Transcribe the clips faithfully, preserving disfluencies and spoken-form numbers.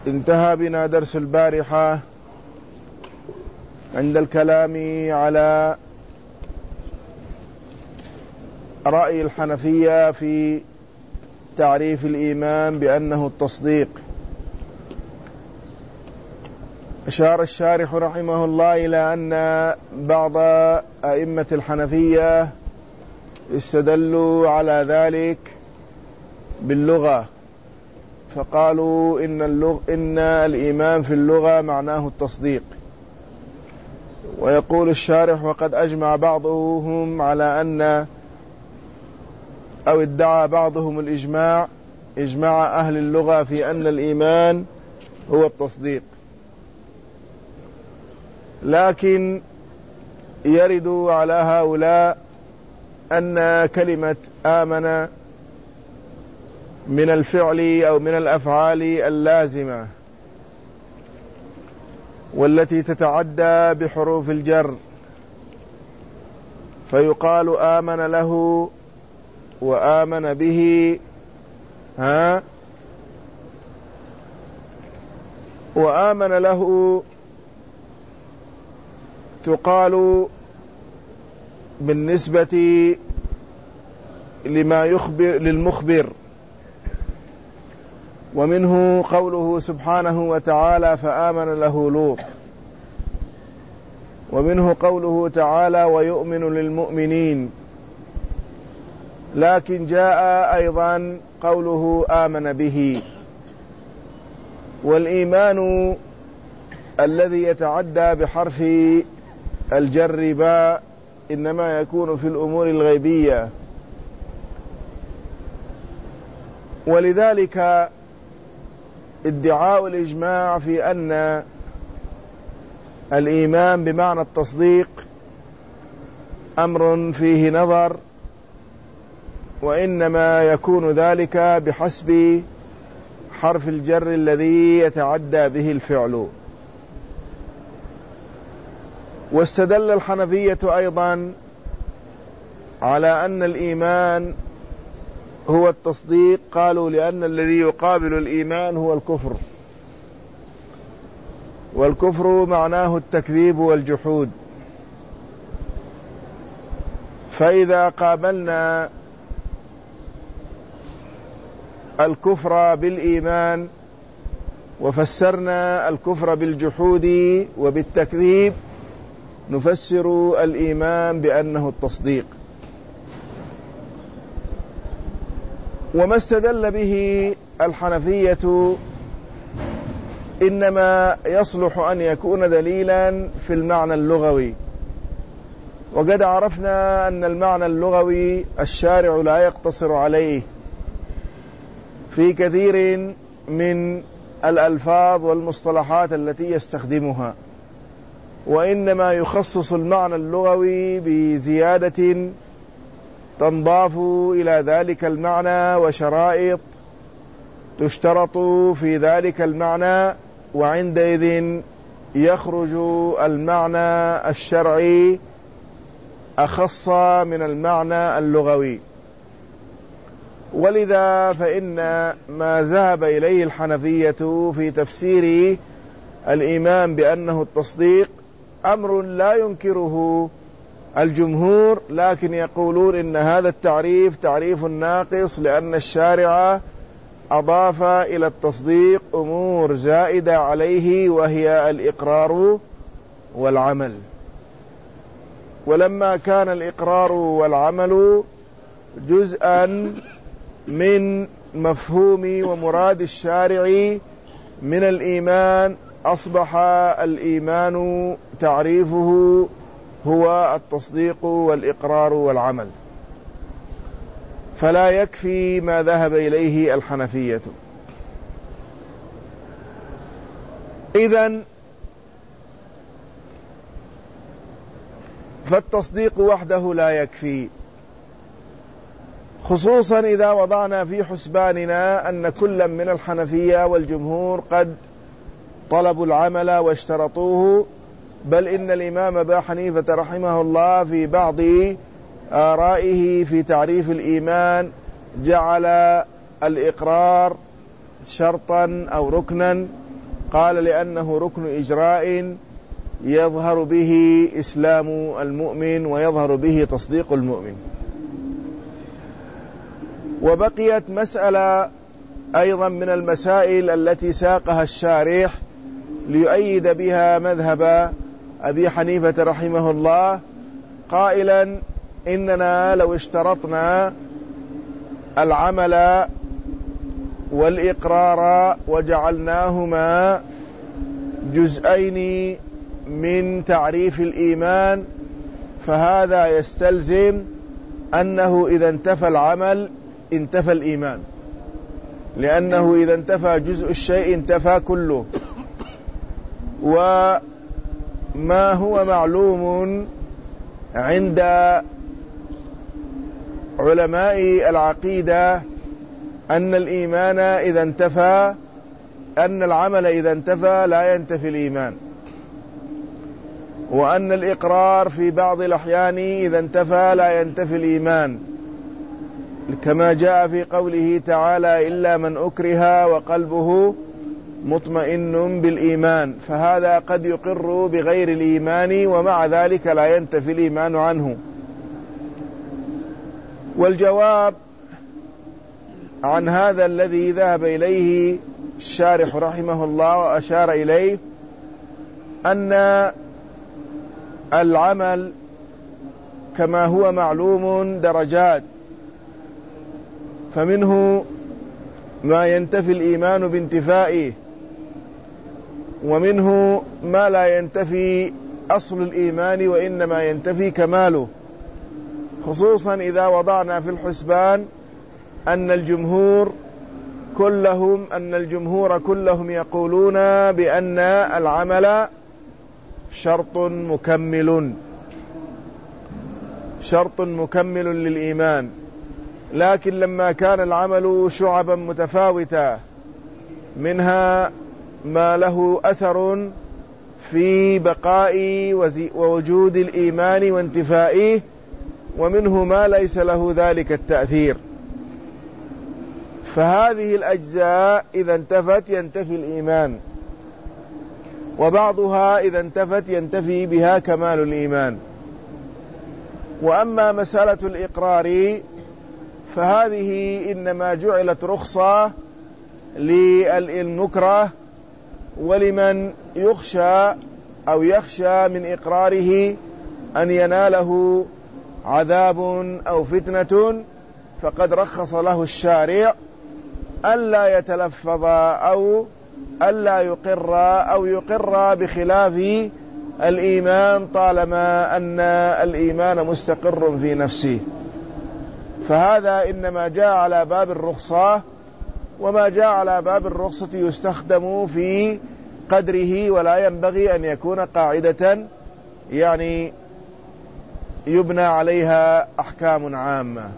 انتهى بنا درس البارحة عند الكلام على رأي الحنفية في تعريف الإيمان بأنه التصديق. أشار الشارح رحمه الله إلى أن بعض أئمة الحنفية استدلوا على ذلك باللغة، فقالوا إن, اللغ إن الإيمان في اللغة معناه التصديق. ويقول الشارح: وقد أجمع بعضهم على أن أو ادعى بعضهم الإجماع إجماع أهل اللغة في أن الإيمان هو التصديق، لكن يرد على هؤلاء أن كلمة آمن من الفعل أو من الأفعال اللازمة والتي تتعدى بحروف الجر، فيقال آمن له وآمن به ها وآمن له تقال بالنسبة لما يخبر للمخبر. ومنه قوله سبحانه وتعالى: فآمن له لوط. ومنه قوله تعالى: ويؤمن للمؤمنين. لكن جاء أيضا قوله آمن به. والإيمان الذي يتعدى بحرف الجر باء إنما يكون في الأمور الغيبية، ولذلك ادعاء الإجماع في أن الإيمان بمعنى التصديق أمر فيه نظر، وإنما يكون ذلك بحسب حرف الجر الذي يتعدى به الفعل. واستدل الحنفية أيضا على أن الإيمان هو التصديق، قالوا لأن الذي يقابل الإيمان هو الكفر، والكفر معناه التكذيب والجحود. فإذا قابلنا الكفر بالإيمان وفسرنا الكفر بالجحود وبالتكذيب نفسر الإيمان بأنه التصديق. وما استدل به الحنفية إنما يصلح أن يكون دليلا في المعنى اللغوي، وقد عرفنا أن المعنى اللغوي الشارع لا يقتصر عليه في كثير من الألفاظ والمصطلحات التي يستخدمها، وإنما يخصص المعنى اللغوي بزيادة تنضاف إلى ذلك المعنى وشرائط تشترط في ذلك المعنى، وعندئذ يخرج المعنى الشرعي أخص من المعنى اللغوي. ولذا فإن ما ذهب إليه الحنفية في تفسير الإيمان بأنه التصديق أمر لا ينكره الجمهور، لكن يقولون إن هذا التعريف تعريف ناقص، لأن الشارع أضاف إلى التصديق أمور زائدة عليه، وهي الإقرار والعمل. ولما كان الإقرار والعمل جزءا من مفهوم ومراد الشارع من الإيمان، أصبح الإيمان تعريفه هو التصديق والإقرار والعمل، فلا يكفي ما ذهب إليه الحنفية. إذن فالتصديق وحده لا يكفي، خصوصا إذا وضعنا في حسباننا أن كل من الحنفية والجمهور قد طلبوا العمل واشترطوه، بل إن الإمام أبا حنيفة رحمه الله في بعض آرائه في تعريف الإيمان جعل الإقرار شرطا أو ركنا، قال لأنه ركن إجراء يظهر به إسلام المؤمن ويظهر به تصديق المؤمن. وبقيت مسألة أيضا من المسائل التي ساقها الشارح ليؤيد بها مذهب أبي حنيفة رحمه الله، قائلا إننا لو اشترطنا العمل والإقرار وجعلناهما جزئين من تعريف الإيمان، فهذا يستلزم أنه إذا انتفى العمل انتفى الإيمان، لأنه إذا انتفى جزء الشيء انتفى كله. وما هو معلوم عند علماء العقيدة أن الإيمان إذا انتفى، أن العمل إذا انتفى لا ينتفي الإيمان، وأن الإقرار في بعض الأحيان إذا انتفى لا ينتفي الإيمان، كما جاء في قوله تعالى إلا من أكره وقلبه مطمئن بالإيمان، فهذا قد يقر بغير الإيمان ومع ذلك لا ينتفي الإيمان عنه. والجواب عن هذا الذي ذهب إليه الشارح رحمه الله وأشار إليه أن العمل كما هو معلوم درجات، فمنه ما ينتفي الإيمان بانتفائه، ومنه ما لا ينتفي أصل الإيمان وإنما ينتفي كماله، خصوصا إذا وضعنا في الحسبان أن الجمهور كلهم أن الجمهور كلهم يقولون بأن العمل شرط مكمل شرط مكمل للإيمان، لكن لما كان العمل شعبا متفاوتة منها ما له أثر في بقاء ووجود الإيمان وانتفائه، ومنه ما ليس له ذلك التأثير، فهذه الأجزاء إذا انتفت ينتفي الإيمان، وبعضها إذا انتفت ينتفي بها كمال الإيمان. وأما مسألة الإقرار فهذه إنما جعلت رخصة للمكره ولمن يخشى أو يخشى من إقراره أن يناله عذاب أو فتنة، فقد رخص له الشارع ألا يتلفظ أو ألا يقر أو يقر بخلاف الإيمان طالما أن الإيمان مستقر في نفسه، فهذا إنما جاء على باب الرخصة، وما جاء على باب الرخصة يستخدم في قدره، ولا ينبغي أن يكون قاعدة يعني يبنى عليها أحكام عامة.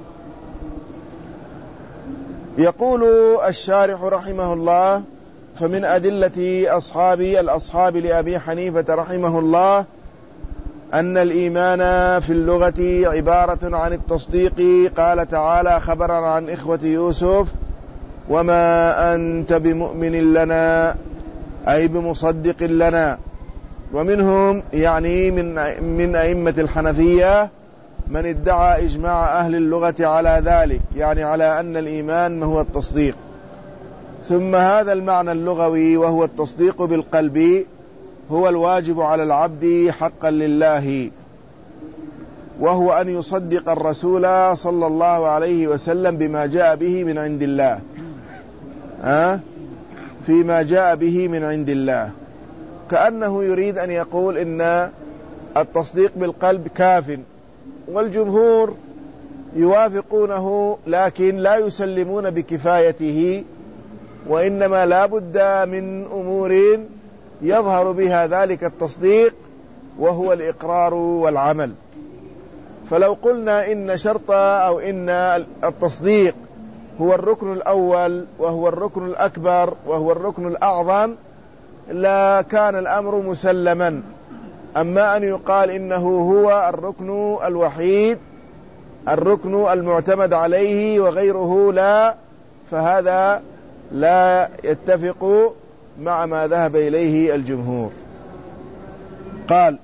يقول الشارح رحمه الله: فمن أدلة أصحاب الأصحاب لأبي حنيفة رحمه الله أن الإيمان في اللغة عبارة عن التصديق. قال تعالى خبرا عن إخوة يوسف: وما أنت بمؤمن لنا، أي بمصدق لنا. ومنهم يعني من من أئمة الحنفية من ادعى إجماع أهل اللغة على ذلك، يعني على أن الإيمان هو التصديق. ثم هذا المعنى اللغوي وهو التصديق بالقلب هو الواجب على العبد حقا لله، وهو أن يصدق الرسول صلى الله عليه وسلم بما جاء به من عند الله، أه؟ فيما جاء به من عند الله، كأنه يريد أن يقول إن التصديق بالقلب كاف، والجمهور يوافقونه لكن لا يسلمون بكفايته، وإنما لا بد من أمور يظهر بها ذلك التصديق، وهو الإقرار والعمل. فلو قلنا إن شرط أو إن التصديق هو الركن الأول وهو الركن الأكبر وهو الركن الأعظم لا كان الأمر مسلما. أما أن يقال إنه هو الركن الوحيد، الركن المعتمد عليه وغيره لا، فهذا لا يتفق مع ما ذهب إليه الجمهور. قال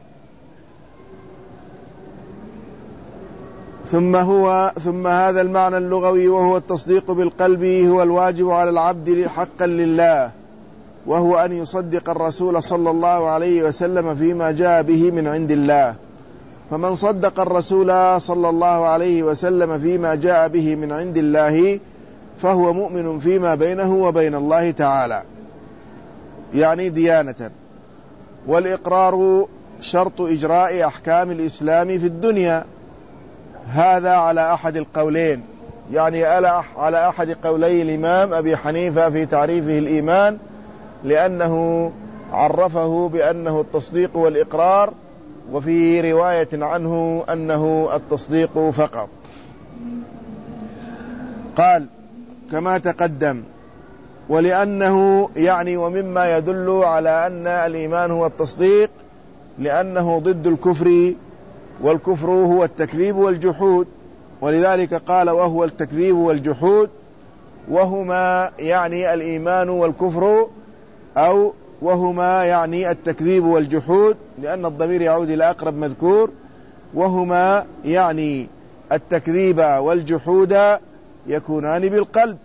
ثم هو ثم هذا المعنى اللغوي وهو التصديق بالقلب هو الواجب على العبد حقا لله، وهو أن يصدق الرسول صلى الله عليه وسلم فيما جاء به من عند الله. فمن صدق الرسول صلى الله عليه وسلم فيما جاء به من عند الله فهو مؤمن فيما بينه وبين الله تعالى، يعني ديانة. والإقرار شرط إجراء أحكام الإسلام في الدنيا، هذا على أحد القولين، يعني على أحد قولي الإمام أبي حنيفة في تعريفه الإيمان، لأنه عرفه بأنه التصديق والإقرار، وفي رواية عنه أنه التصديق فقط. قال كما تقدم، ولأنه يعني ومما يدل على أن الإيمان هو التصديق لأنه ضد الكفر، والكفر هو التكذيب والجحود، ولذلك قال وهو التكذيب والجحود، وهما يعني الإيمان والكفر، أو وهما يعني التكذيب والجحود، لأن الضمير يعود إلى أقرب مذكور، وهما يعني التكذيب والجحود يكونان بالقلب،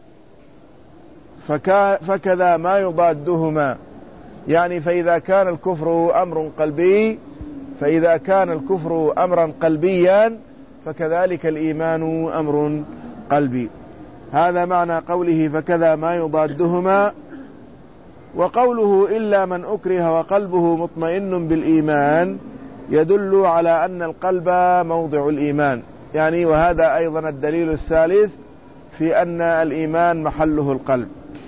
فكذا ما يضادهما، يعني فإذا كان الكفر أمر قلبي فإذا كان الكفر أمرا قلبيا فكذلك الإيمان أمر قلبي. هذا معنى قوله فكذا ما يضادهما. وقوله إلا من أكره وقلبه مطمئن بالإيمان يدل على أن القلب موضع الإيمان، يعني وهذا أيضا الدليل الثالث في أن الإيمان محله القلب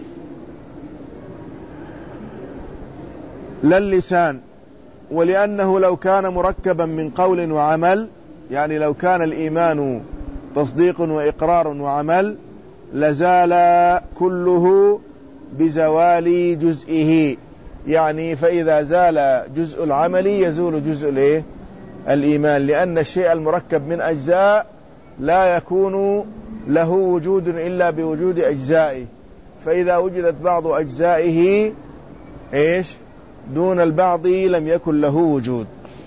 لا اللسان. ولأنه لو كان مركبا من قول وعمل، يعني لو كان الإيمان تصديق وإقرار وعمل لزال كله بزوال جزئه، يعني فإذا زال جزء العمل يزول جزء الايه الإيمان، لأن الشيء المركب من أجزاء لا يكون له وجود إلا بوجود أجزائه، فإذا وجدت بعض أجزائه إيش دون البعض لم يكن له وجود.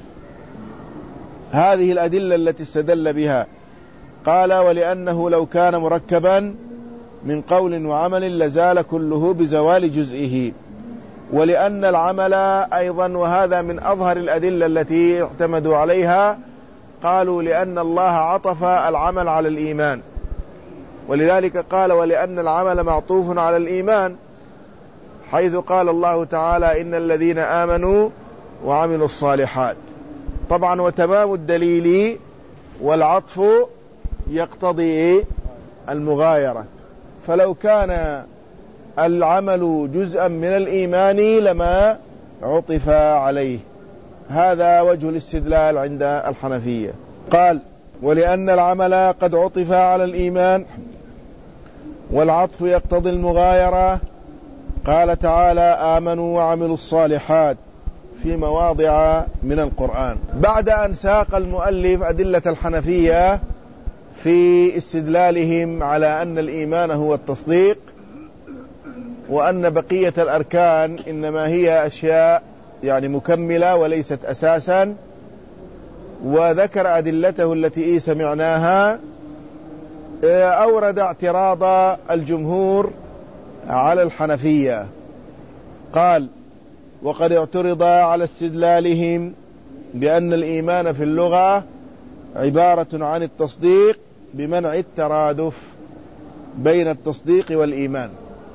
هذه الأدلة التي استدل بها. قال ولأنه لو كان مركبا من قول وعمل لزال كله بزوال جزئه. ولأن العمل أيضا، وهذا من أظهر الأدلة التي اعتمدوا عليها، قالوا لأن الله عطف العمل على الإيمان، ولذلك قال ولأن العمل معطوف على الإيمان، حيث قال الله تعالى إن الذين آمنوا وعملوا الصالحات. طبعا وتمام الدليل والعطف يقتضي المغايرة، فلو كان العمل جزءا من الإيمان لما عطف عليه. هذا وجه الاستدلال عند الحنفية. قال ولأن العمل قد عطف على الإيمان والعطف يقتضي المغايرة. قال تعالى آمنوا وعملوا الصالحات في مواضع من القرآن. بعد أن ساق المؤلف أدلة الحنفية في استدلالهم على أن الإيمان هو التصديق، وأن بقية الأركان إنما هي أشياء يعني مكملة وليست أساسا، وذكر أدلته التي سمعناها، أورد اعتراض الجمهور على الحنفية. قال وقد اعترض على استدلالهم بأن الإيمان في اللغة عبارة عن التصديق بمنع الترادف بين التصديق والإيمان.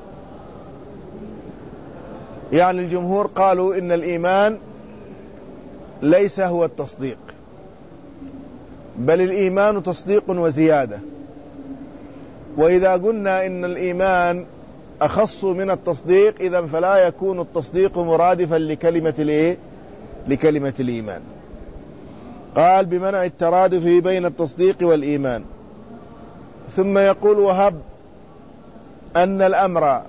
يعني الجمهور قالوا إن الإيمان ليس هو التصديق، بل الإيمان تصديق وزيادة. وإذا قلنا إن الإيمان أخص من التصديق إذن فلا يكون التصديق مرادفا لكلمة الإيه؟ لكلمة الإيمان. قال بمنع الترادف بين التصديق والإيمان. ثم يقول وهب أن الأمر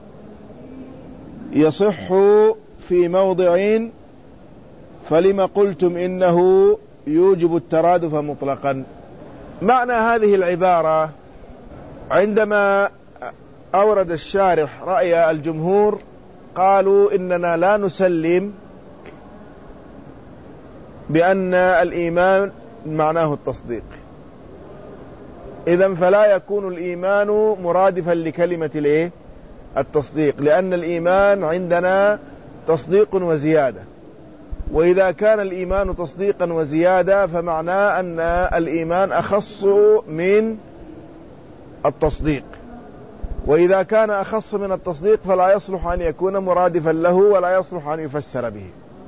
يصح في موضع فلما قلتم إنه يوجب الترادف مطلقا. معنى هذه العبارة عندما أورد الشارح رأي الجمهور قالوا إننا لا نسلم بأن الإيمان معناه التصديق، إذن فلا يكون الإيمان مرادفا لكلمة الإيه؟ التصديق، لأن الإيمان عندنا تصديق وزيادة، وإذا كان الإيمان تصديقا وزيادة فمعناه أن الإيمان أخص من التصديق، وإذا كان أخص من التصديق فلا يصلح أن يكون مرادفا له ولا يصلح أن يفسر به.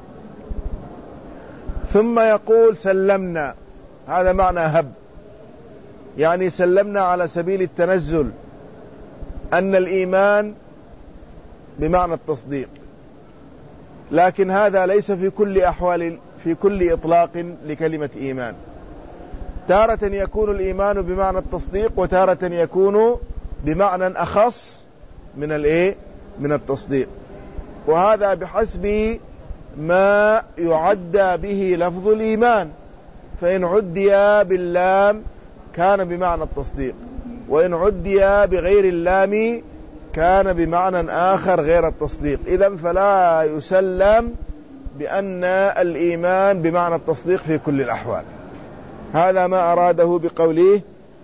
ثم يقول سلمنا، هذا معنى هب، يعني سلمنا على سبيل التنزل أن الإيمان بمعنى التصديق، لكن هذا ليس في كل أحوال في كل إطلاق لكلمة إيمان، تارة يكون الإيمان بمعنى التصديق وتارة يكون بمعنى أخص من الإيه؟ من التصديق، وهذا بحسب ما يعدى به لفظ الإيمان، فإن عدي باللام كان بمعنى التصديق، وإن عدي بغير اللام كان بمعنى آخر غير التصديق، إذن فلا يسلم بأن الإيمان بمعنى التصديق في كل الأحوال. هذا ما أراده بقوله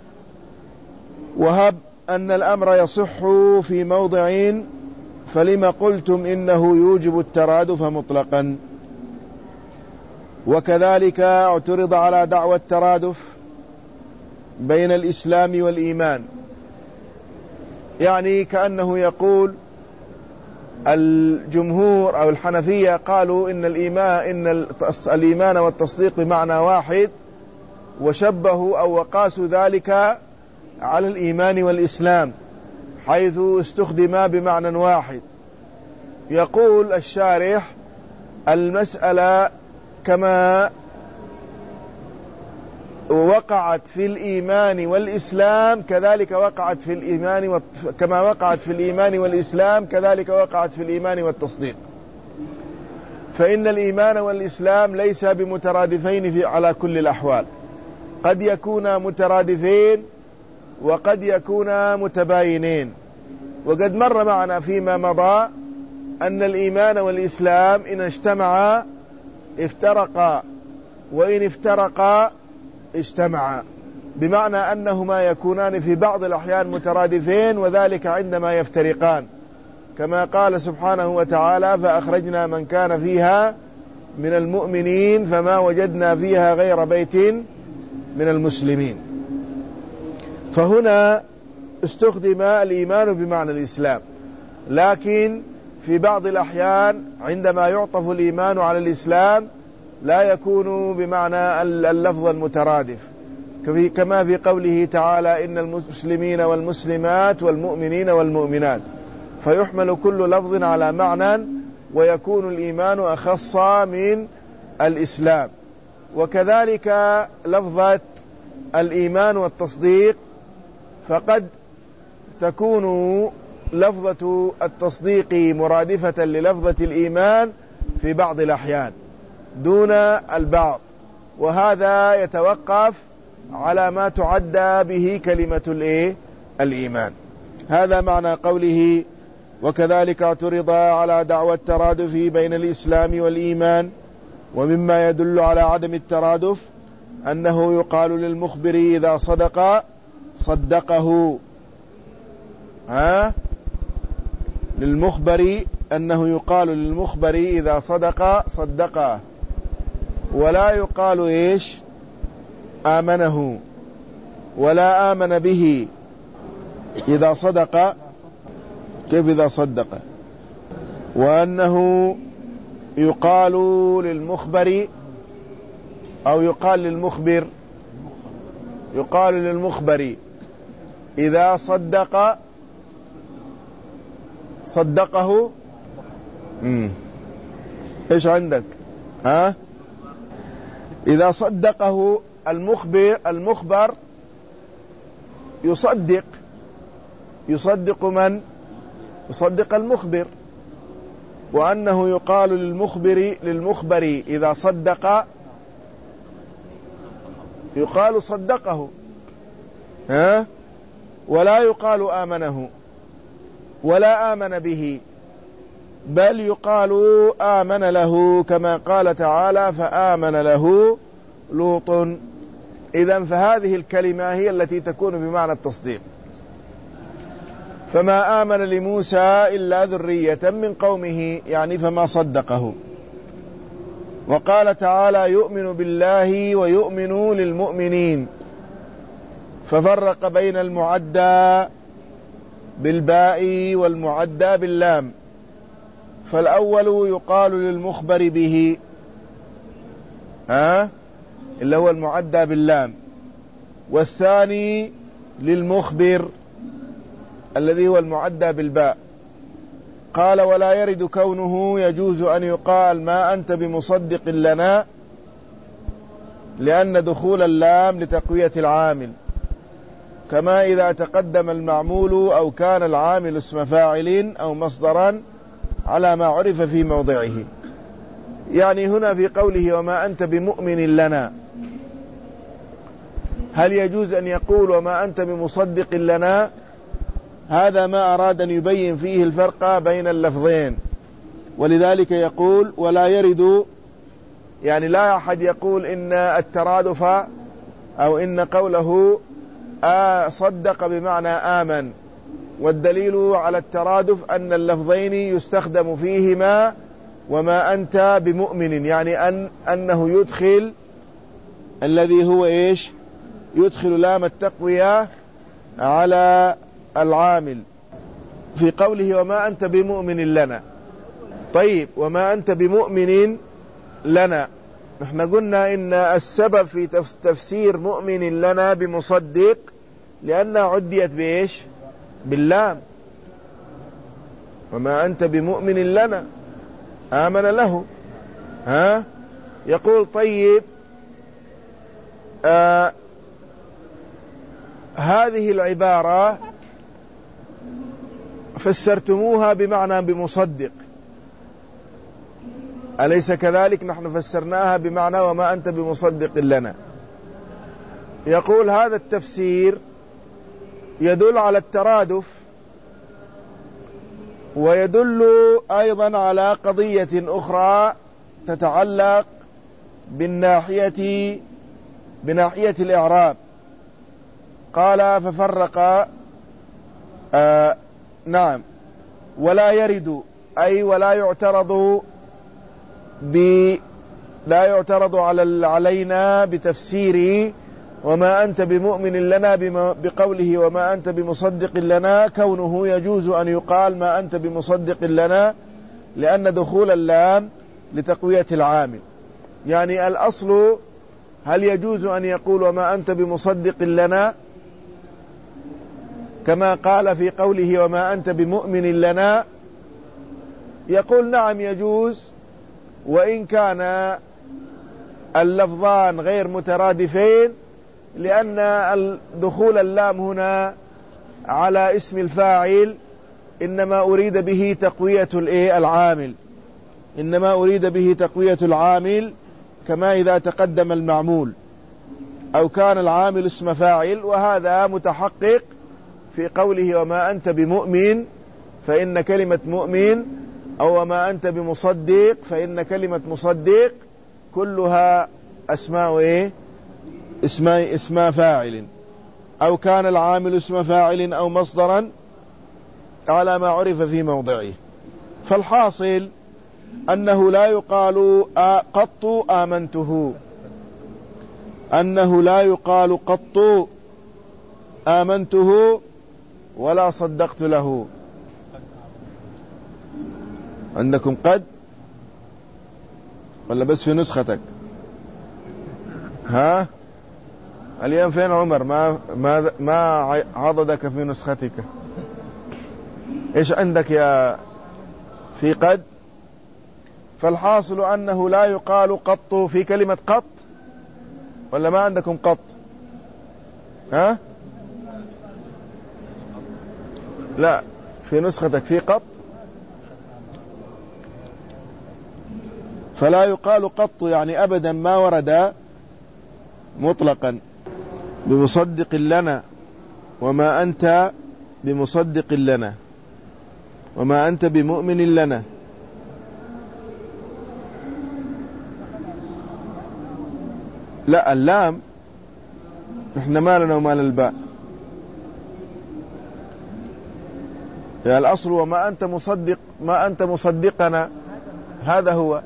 وهب أن الأمر يصح في موضعين فلما قلتم إنه يوجب الترادف مطلقا. وكذلك اعترض على دعوى الترادف بين الإسلام والإيمان، يعني كأنه يقول الجمهور أو الحنفية قالوا إن الإيمان, إن الإيمان والتصديق بمعنى واحد، وشبهوا أو وقاسوا ذلك على الإيمان والإسلام حيث استخدما بمعنى واحد. يقول الشارح المسألة كما وقعت في الإيمان والإسلام كذلك وقعت في الإيمان و... كما وقعت في الإيمان والإسلام كذلك وقعت في الإيمان والتصديق، فإن الإيمان والإسلام ليس بمترادفين في على كل الأحوال، قد يكونا مترادفين وقد يكونا متباينين. وقد مر معنا فيما مضى أن الإيمان والإسلام إن اجتمعا افترقا وإن افترقا اجتمعا، بمعنى أنهما يكونان في بعض الأحيان مترادفين وذلك عندما يفترقان، كما قال سبحانه وتعالى فأخرجنا من كان فيها من المؤمنين فما وجدنا فيها غير بيت من المسلمين. فهنا استخدم الإيمان بمعنى الإسلام، لكن في بعض الأحيان عندما يعطف الإيمان على الإسلام لا يكون بمعنى اللفظ المترادف، كما في قوله تعالى إن المسلمين والمسلمات والمؤمنين والمؤمنات، فيحمل كل لفظ على معنى ويكون الإيمان أخص من الإسلام. وكذلك لفظة الإيمان والتصديق، فقد تكون لفظة التصديق مرادفة للفظة الإيمان في بعض الأحيان دون البعض، وهذا يتوقف على ما تعدى به كلمة الإيه؟ الإيمان. هذا معنى قوله وكذلك اعترض على دعوى الترادف بين الإسلام والإيمان. ومما يدل على عدم الترادف أنه يقال للمخبر إذا صدق صدقه، ها للمخبر أنه يقال للمخبر إذا صدق صدقه، ولا يقال إيش آمنه ولا آمن به إذا صدق. كيف إذا صدق؟ وأنه يقال للمخبر أو يقال للمخبر يقال للمخبر إذا صدق صدقه. مم. إيش عندك؟ ها إذا صدقه المخبر المخبر يصدق يصدق من؟ يصدق المخبر. وأنه يقال للمخبر للمخبر إذا صدق يقال صدقه، ها ولا يقال آمنه ولا آمن به، بل يقال آمن له كما قال تعالى فآمن له لوط. إذن فهذه الكلمة هي التي تكون بمعنى التصديق. فما آمن لموسى إلا ذرية من قومه، يعني فما صدقه. وقال تعالى يؤمن بالله ويؤمن للمؤمنين، ففرق بين المعدى بالباء والمعدى باللام. فالأول يقال للمخبر به، ها اللي هو المعدى باللام، والثاني للمخبر الذي هو المعدى بالباء. قال ولا يرد كونه يجوز أن يقال ما أنت بمصدق لنا، لأن دخول اللام لتقوية العامل، كما إذا تقدم المعمول أو كان العامل اسم فاعل أو مصدرا على ما عرف في موضعه. يعني هنا في قوله وما أنت بمؤمن لنا، هل يجوز أن يقول وما أنت بمصدق لنا؟ هذا ما أراد أن يبين فيه الفرق بين اللفظين، ولذلك يقول ولا يرد، يعني لا أحد يقول إن الترادف أو إن قوله آه صدق بمعنى آمن، والدليل على الترادف أن اللفظين يستخدم فيهما وما أنت بمؤمن، يعني أن أنه يدخل الذي هو إيش، يدخل لام التقوية على العامل في قوله وما أنت بمؤمن لنا. طيب وما أنت بمؤمن لنا، نحن قلنا إن السبب في تفسير مؤمن لنا بمصدق لأنها عديت بإيش، باللام. وما أنت بمؤمن لنا آمن له. ها يقول طيب آه هذه العبارة فسرتموها بمعنى بمصدق، أليس كذلك؟ نحن فسرناها بمعنى وما أنت بمصدق لنا. يقول هذا التفسير يدل على الترادف، ويدل أيضا على قضية أخرى تتعلق بالناحية بناحية الإعراب. قال ففرق آه نعم ولا يرد، أي ولا يعترض ب لا يعترض على علينا بتفسير وما أنت بمؤمن لنا بقوله وما أنت بمصدق لنا، كونه يجوز أن يقال ما أنت بمصدق لنا، لأن دخول اللام لتقوية العامل. يعني الأصل هل يجوز أن يقول وما أنت بمصدق لنا كما قال في قوله وما أنت بمؤمن لنا؟ يقول نعم يجوز، وإن كان اللفظان غير مترادفين، لأن دخول اللام هنا على اسم الفاعل إنما أريد به تقوية العامل، إنما أريد به تقوية العامل كما إذا تقدم المعمول أو كان العامل اسم فاعل. وهذا متحقق في قوله وما أنت بمؤمن، فإن كلمة مؤمن أو وما أنت بمصدق فإن كلمة مصدق كلها أسماء إيه؟ اسماء اسماء فاعل، أو كان العامل اسم فاعل أو مصدرا على ما عرف في موضعه. فالحاصل أنه لا يقال قط آمنته، أنه لا يقال قط آمنته ولا صدقت له. عندكم قد ولا بس في نسختك؟ ها اليوم فين عمر؟ ما ما ما عضدك في نسختك؟ ايش عندك يا في قد؟ فالحاصل أنه لا يقال قط في كلمة قط، ولا ما عندكم قط؟ ها لا في نسختك في قط، فلا يقال قط يعني أبدا ما ورد مطلقا بمصدق لنا وما أنت بمصدق لنا وما أنت بمؤمن لنا. لا اللام احنا ما لنا وما للباء. يعني الأصل وما أنت مصدق ما أنت مصدقنا، هذا هو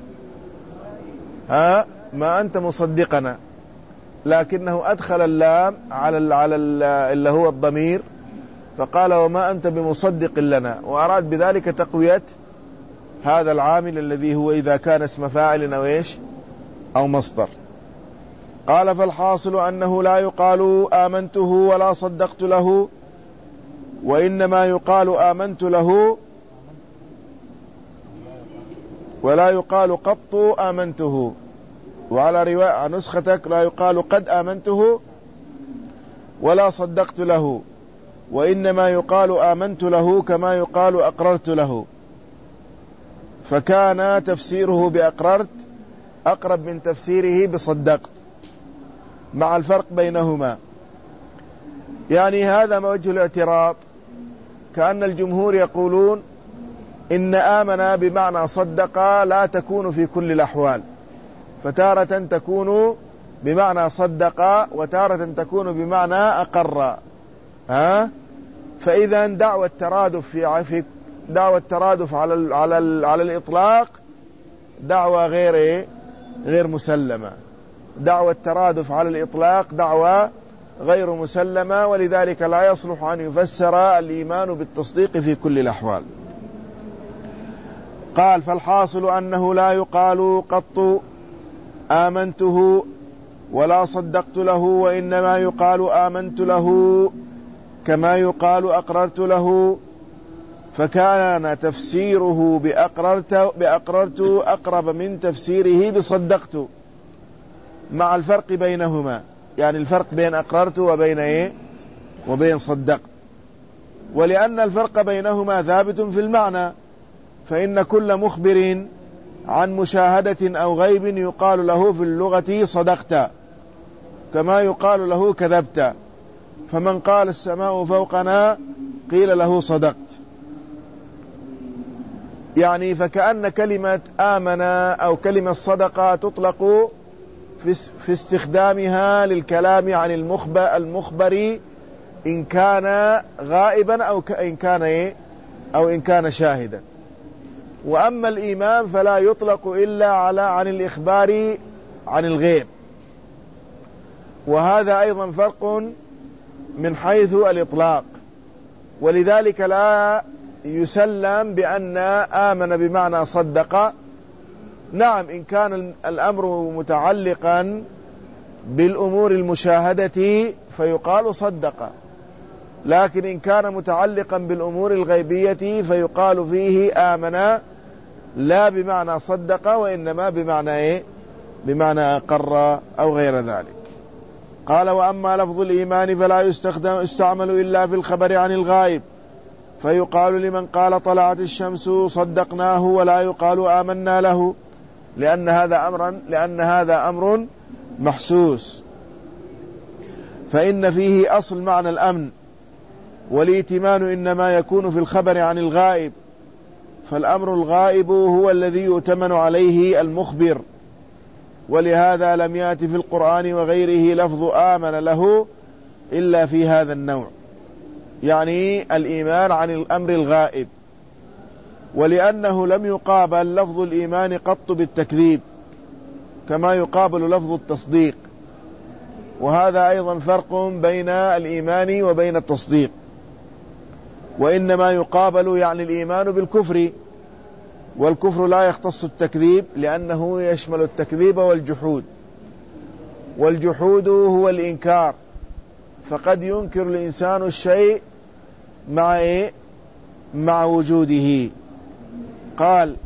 ها ما أنت مصدقنا، لكنه أدخل اللام على ال على ال اللي هو الضمير، فقال وما أنت بمصدق لنا، وأراد بذلك تقوية هذا العامل الذي هو إذا كان اسم فاعل أو إيش أو مصدر. قال فالحاصل أنه لا يقال آمنته ولا صدقت له، وإنما يقال آمنت له ولا يقال قط آمنته. وعلى رواية نسختك لا يقال قد آمنته ولا صدقت له، وإنما يقال آمنت له كما يقال أقررت له. فكان تفسيره بأقررت أقرب من تفسيره بصدقت، مع الفرق بينهما. يعني هذا ما وجه الاعتراض، كأن الجمهور يقولون إن آمن بمعنى صدق لا تكون في كل الأحوال، فتارة تكون بمعنى صدق وتارة تكون بمعنى أقر. ها فإذا دعوى الترادف في دعوى الترادف على ال على ال على الإطلاق دعوى غير غير مسلمة. دعوى الترادف على الإطلاق دعوى غير مسلمة، ولذلك لا يصلح أن يفسر الإيمان بالتصديق في كل الأحوال. قال فالحاصل أنه لا يقال قط آمنته ولا صدقت له، وإنما يقال آمنت له كما يقال أقررت له. فكان تفسيره بأقررت, بأقررت أقرب من تفسيره بصدقت، مع الفرق بينهما. يعني الفرق بين أقررت وبين إيه وبين صدقت. ولأن الفرق بينهما ثابت في المعنى، فإن كل مخبر عن مشاهدة أو غيب يقال له في اللغة صدقت كما يقال له كذبت. فمن قال السماء فوقنا قيل له صدقت. يعني فكأن كلمة آمن أو كلمة صدقة تطلق في استخدامها للكلام عن المخبر, المخبر إن كان غائبا أو إن كان إيه أو إن كان شاهدا. وأما الإيمان فلا يطلق إلا على عن الإخبار عن الغيب، وهذا أيضا فرق من حيث الإطلاق. ولذلك لا يسلم بأن آمن بمعنى صدق. نعم إن كان الأمر متعلقا بالأمور المشاهدة فيقال صدق، لكن إن كان متعلقا بالأمور الغيبية فيقال فيه آمن لا بمعنى صدق، وإنما بمعنى إيه بمعنى أقر أو غير ذلك. قال وأما لفظ الإيمان فلا يستخدم يستعمل إلا في الخبر عن الغائب، فيقال لمن قال طلعت الشمس صدقناه، ولا يقال آمنا له، لأن هذا أمرا لأن هذا أمر محسوس. فإن فيه أصل معنى الأمن، والائتمان إنما يكون في الخبر عن الغائب، فالأمر الغائب هو الذي يؤتمن عليه المخبر. ولهذا لم يأت في القرآن وغيره لفظ آمن له إلا في هذا النوع، يعني الإيمان عن الأمر الغائب. ولأنه لم يقابل لفظ الإيمان قط بالتكذيب كما يقابل لفظ التصديق، وهذا أيضا فرق بين الإيمان وبين التصديق. وإنما يقابل يعني الإيمان بالكفر، والكفر لا يختص التكذيب لأنه يشمل التكذيب والجحود، والجحود هو الإنكار، فقد ينكر الإنسان الشيء مع إيه؟ مع وجوده. قال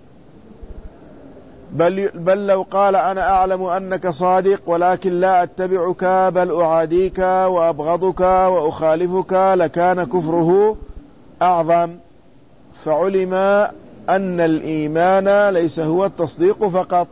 بل, بل لو قال أنا أعلم أنك صادق ولكن لا أتبعك بل أعاديك وأبغضك وأخالفك لكان كفره أعظم. فعلم أن الإيمان ليس هو التصديق فقط،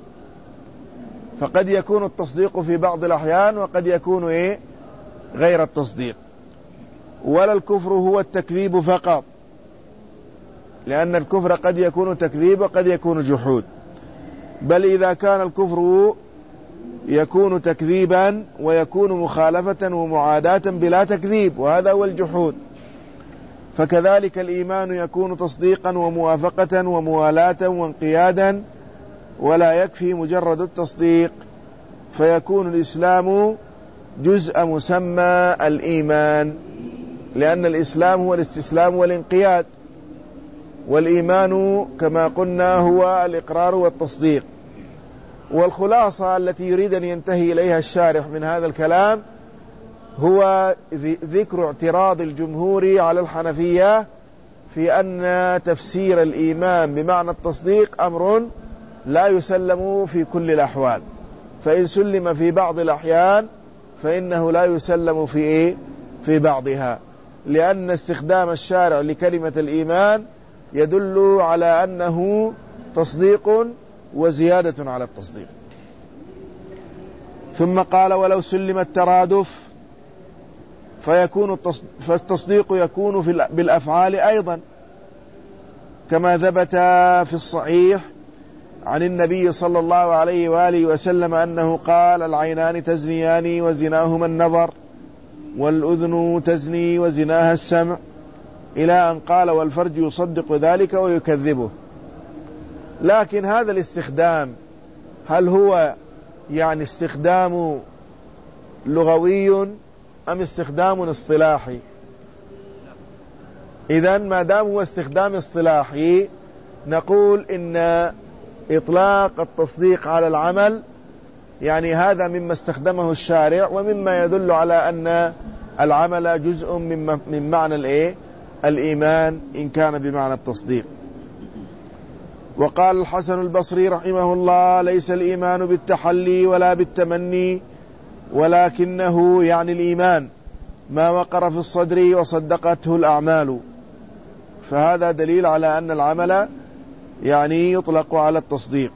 فقد يكون التصديق في بعض الأحيان وقد يكون إيه غير التصديق. ولا الكفر هو التكذيب فقط، لأن الكفر قد يكون تكذيب وقد يكون جحود. بل إذا كان الكفر يكون تكذيبا ويكون مخالفة ومعاداة بلا تكذيب، وهذا هو الجحود. فكذلك الإيمان يكون تصديقا وموافقة وموالاة وانقيادا، ولا يكفي مجرد التصديق، فيكون الإسلام جزء مسمى الإيمان، لأن الإسلام هو الاستسلام والانقياد، والإيمان كما قلنا هو الإقرار والتصديق. والخلاصة التي يريد أن ينتهي إليها الشارح من هذا الكلام هو ذكر اعتراض الجمهور على الحنفية في أن تفسير الإيمان بمعنى التصديق أمر لا يسلم في كل الأحوال، فإن سلم في بعض الأحيان فإنه لا يسلم في إيه؟ في بعضها، لأن استخدام الشارع لكلمة الإيمان يدل على أنه تصديق وزيادة على التصديق. ثم قال: ولو سلم الترادف فيكون فالتصديق يكون في بالأفعال أيضا، كما ثبت في الصحيح عن النبي صلى الله عليه وآله وسلم أنه قال: العينان تزنيان وزناهما النظر، والأذن تزني وزناها السمع، إلى أن قال: والفرج يصدق ذلك ويكذبه. لكن هذا الاستخدام هل هو يعني استخدام لغوي أم استخدام اصطلاحي؟ إذن ما دام هو استخدام اصطلاحي نقول إن إطلاق التصديق على العمل يعني هذا مما استخدمه الشارع، ومما يدل على أن العمل جزء من معنى الإيه؟ الإيمان إن كان بمعنى التصديق. وقال الحسن البصري رحمه الله: ليس الإيمان بالتحلي ولا بالتمني، ولكنه يعني الإيمان ما وقر في الصدر وصدقته الأعمال. فهذا دليل على أن العمل يعني يطلق على التصديق،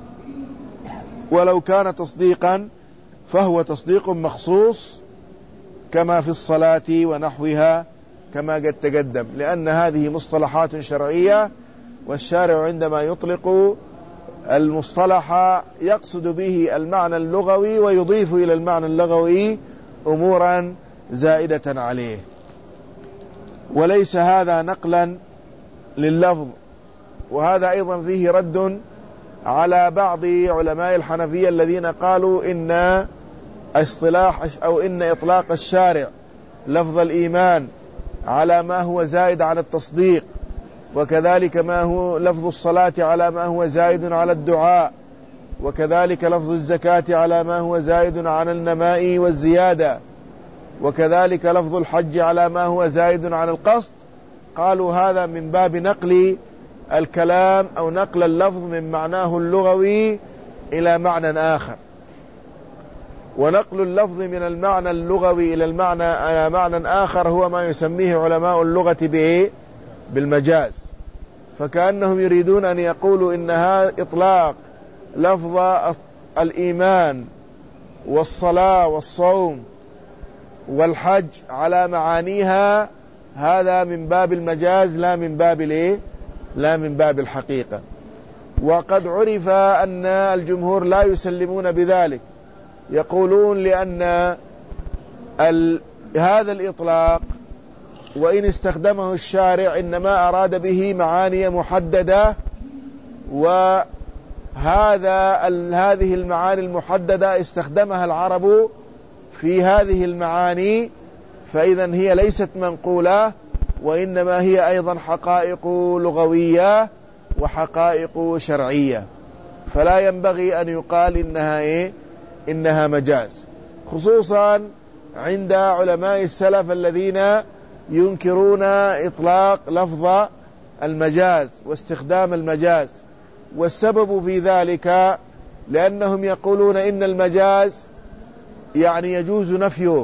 ولو كان تصديقا فهو تصديق مخصوص كما في الصلاة ونحوها كما قد تقدم، لأن هذه مصطلحات شرعية، والشارع عندما يطلق المصطلح يقصد به المعنى اللغوي ويضيف إلى المعنى اللغوي أمورا زائدة عليه. وليس هذا نقلا لللفظ، وهذا أيضا فيه رد على بعض علماء الحنفية الذين قالوا إن اصطلاح أو إن إطلاق الشارع لفظ الإيمان على ما هو زائد على التصديق، وكذلك ما هو لفظ الصلاة على ما هو زائد على الدعاء، وكذلك لفظ الزكاة على ما هو زائد على النماء والزيادة، وكذلك لفظ الحج على ما هو زائد على القصد، قالوا هذا من باب نقل الكلام أو نقل اللفظ من معناه اللغوي إلى معنى آخر. ونقل اللفظ من المعنى اللغوي إلى المعنى إلى معنى آخر هو ما يسميه علماء اللغة بإيه؟ بالمجاز. فكأنهم يريدون أن يقولوا إن هذا إطلاق لفظ الإيمان والصلاة والصوم والحج على معانيها هذا من باب المجاز لا من باب الإيه؟ لا من باب الحقيقة. وقد عرف أن الجمهور لا يسلمون بذلك، يقولون لأن ال... هذا الإطلاق وإن استخدمه الشارع إنما أراد به معاني محددة، وهذا ال... هذه المعاني المحددة استخدمها العرب في هذه المعاني، فإذا هي ليست منقولة، وإنما هي أيضا حقائق لغوية وحقائق شرعية، فلا ينبغي أن يقال إنها إيه؟ إنها مجاز، خصوصا عند علماء السلف الذين ينكرون إطلاق لفظ المجاز واستخدام المجاز. والسبب في ذلك لأنهم يقولون إن المجاز يعني يجوز نفيه،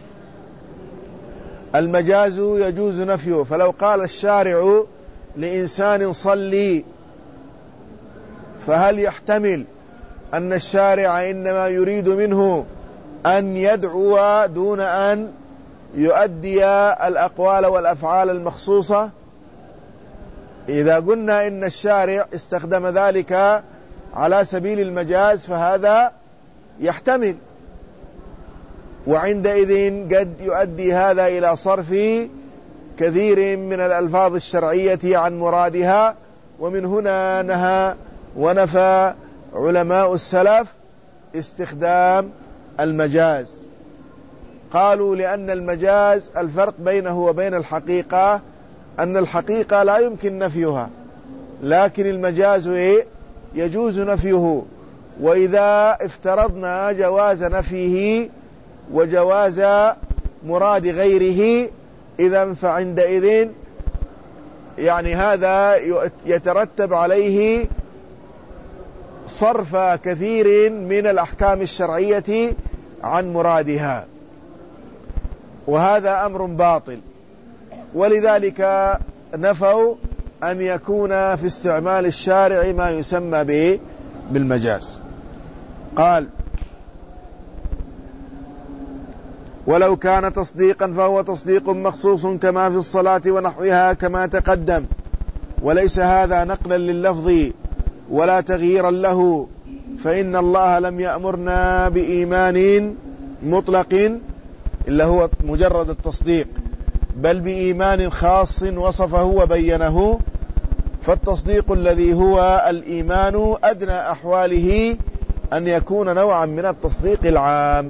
المجاز يجوز نفيه. فلو قال الشارع لإنسان صلي، فهل يحتمل أن الشارع إنما يريد منه أن يدعو دون أن يؤدي الأقوال والأفعال المخصوصة؟ إذا قلنا إن الشارع استخدم ذلك على سبيل المجاز فهذا يحتمل، وعندئذ قد يؤدي هذا إلى صرف كثير من الألفاظ الشرعية عن مرادها. ومن هنا نهى ونفى علماء السلف استخدام المجاز. قالوا لأن المجاز الفرق بينه وبين الحقيقة أن الحقيقة لا يمكن نفيها، لكن المجاز إيه؟ يجوز نفيه. وإذا افترضنا جواز نفيه وجواز مراد غيره إذن فعندئذ يعني هذا يترتب عليه صرف كثير من الأحكام الشرعية عن مرادها، وهذا أمر باطل. ولذلك نفوا أن يكون في استعمال الشارع ما يسمى به بالمجاز. قال: ولو كان تصديقا فهو تصديق مخصوص كما في الصلاة ونحوها كما تقدم، وليس هذا نقلا لللفظ ولا تغييرا له، فإن الله لم يأمرنا بإيمان مطلق إلا هو مجرد التصديق، بل بإيمان خاص وصفه وبينه. فالتصديق الذي هو الإيمان أدنى أحواله أن يكون نوعا من التصديق العام،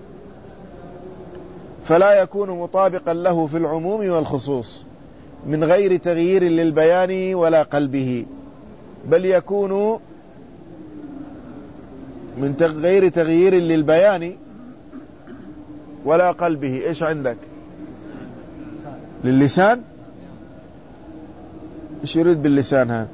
فلا يكون مطابقا له في العموم والخصوص من غير تغيير للبيان ولا قلبه، بل يكون من غير تغيير للبيان ولا قلبه. إيش عندك؟ للسان؟ إيش يريد باللسان؟ ها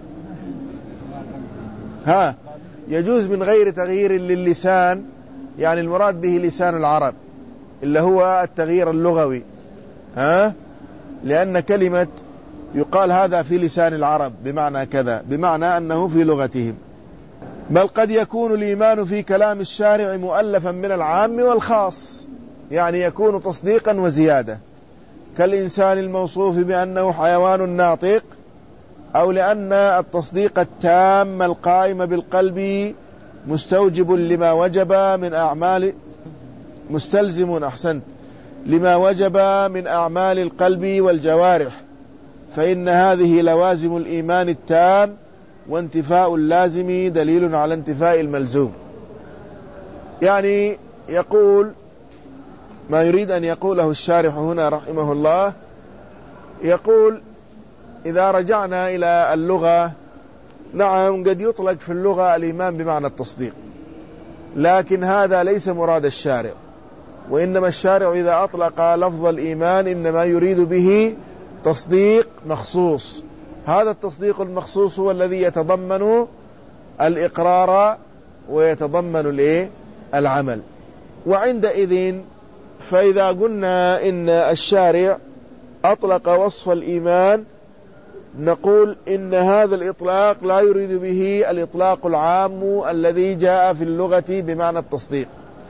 ها يجوز من غير تغيير للسان، يعني المراد به لسان العرب اللي هو التغيير اللغوي، ها لأن كلمة يقال هذا في لسان العرب بمعنى كذا، بمعنى أنه في لغتهم. بل قد يكون الإيمان في كلام الشارع مؤلفا من العام والخاص، يعني يكون تصديقا وزيادة، كالإنسان الموصوف بأنه حيوان ناطق، أو لأن التصديق التام القائم بالقلب مستوجب لما وجب من أعمال مستلزم أحسنت لما وجب من أعمال القلب والجوارح، فإن هذه لوازم الإيمان التام، وانتفاء اللازم دليل على انتفاء الملزوم. يعني يقول ما يريد أن يقوله الشارح هنا رحمه الله، يقول إذا رجعنا إلى اللغة، نعم قد يطلق في اللغة الإيمان بمعنى التصديق، لكن هذا ليس مراد الشارع، وإنما الشارع إذا أطلق لفظ الإيمان إنما يريد به تصديق مخصوص. هذا التصديق المخصوص هو الذي يتضمن الإقرار ويتضمن العمل. وعندئذ فإذا قلنا إن الشارع أطلق وصف الإيمان نقول إن هذا الإطلاق لا يريد به الإطلاق العام الذي جاء في اللغة بمعنى التصديق.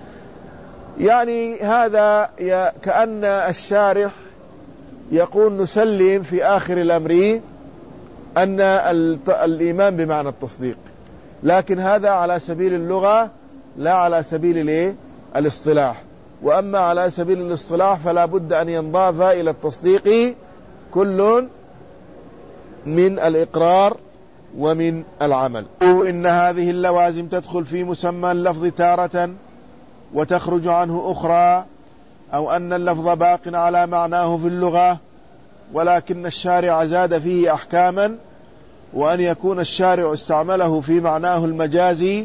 يعني هذا كأن الشارح يقول نسلم في آخر الأمر أن الإيمان بمعنى التصديق، لكن هذا على سبيل اللغة لا على سبيل الاصطلاح. وأما على سبيل الاصطلاح فلا بد أن ينضاف إلى التصديق كل من الإقرار ومن العمل. إن هذه اللوازم تدخل في مسمى اللفظ تارة وتخرج عنه أخرى، أو أن اللفظ باق على معناه في اللغة ولكن الشارع زاد فيه أحكاما، وأن يكون الشارع استعمله في معناه المجازي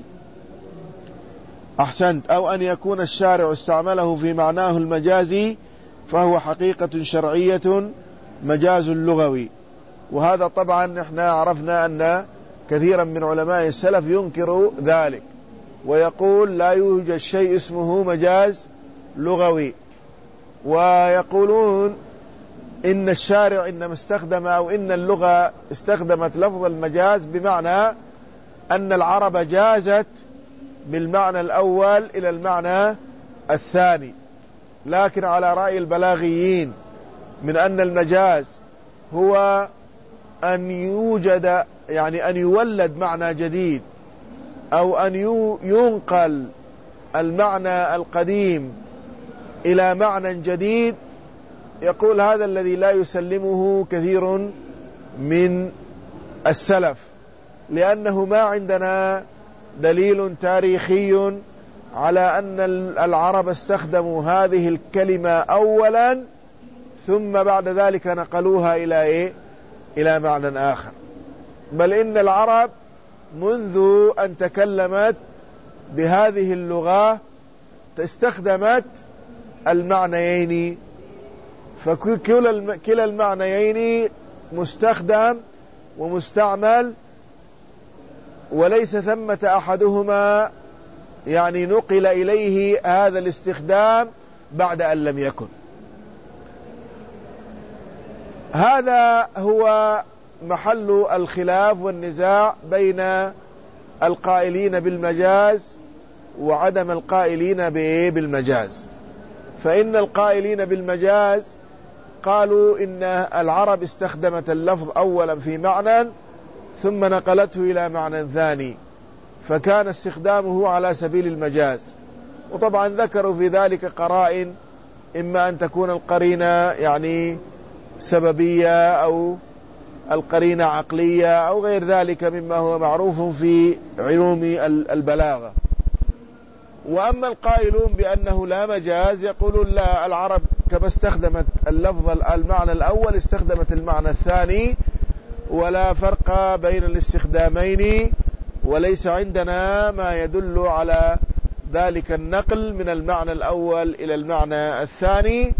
أحسنت أو أن يكون الشارع استعمله في معناه المجازي فهو حقيقة شرعية مجاز لغوي. وهذا طبعا احنا عرفنا أن كثيرا من علماء السلف ينكر ذلك ويقول لا يوجد شيء اسمه مجاز لغوي، ويقولون إن الشارع إنما استخدم أو إن اللغة استخدمت لفظ المجاز بمعنى أن العرب جازت بالمعنى الأول إلى المعنى الثاني، لكن على رأي البلاغيين من أن المجاز هو أن يوجد يعني أن يولد معنى جديد أو أن ينقل المعنى القديم إلى معنى جديد، يقول هذا الذي لا يسلمه كثير من السلف، لأنه ما عندنا دليل تاريخي على أن العرب استخدموا هذه الكلمة أولا ثم بعد ذلك نقلوها إلى إيه؟ إلى معنى آخر، بل إن العرب منذ أن تكلمت بهذه اللغة استخدمت المعنيين، فكلا المعنيين مستخدم ومستعمل، وليس ثمة أحدهما يعني نقل إليه هذا الاستخدام بعد أن لم يكن. هذا هو محل الخلاف والنزاع بين القائلين بالمجاز وعدم القائلين بالمجاز. فإن القائلين بالمجاز قالوا إن العرب استخدمت اللفظ أولا في معنى ثم نقلته إلى معنى ثاني، فكان استخدامه على سبيل المجاز. وطبعا ذكروا في ذلك قرائن، إما أن تكون القرينة يعني سببية أو القرينة عقلية أو غير ذلك مما هو معروف في علوم البلاغة. وأما القائلون بأنه لا مجاز يقولون لا، العرب كما استخدمت اللفظ المعنى الأول استخدمت المعنى الثاني، ولا فرق بين الاستخدامين، وليس عندنا ما يدل على ذلك النقل من المعنى الأول إلى المعنى الثاني.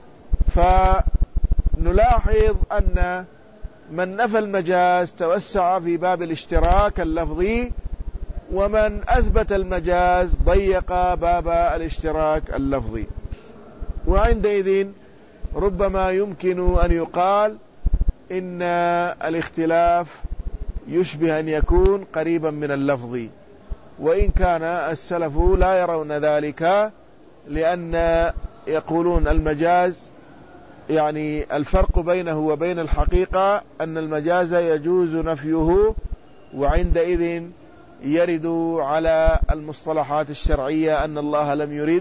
فنلاحظ أن من نفى المجاز توسع في باب الاشتراك اللفظي، ومن أثبت المجاز ضيق باب الاشتراك اللفظي. وعندئذ ربما يمكن أن يقال إن الاختلاف يشبه أن يكون قريبا من اللفظ، وإن كان السلف لا يرون ذلك، لأن يقولون المجاز يعني الفرق بينه وبين الحقيقة أن المجاز يجوز نفيه، وعندئذ يرد على المصطلحات الشرعية أن الله لم يرد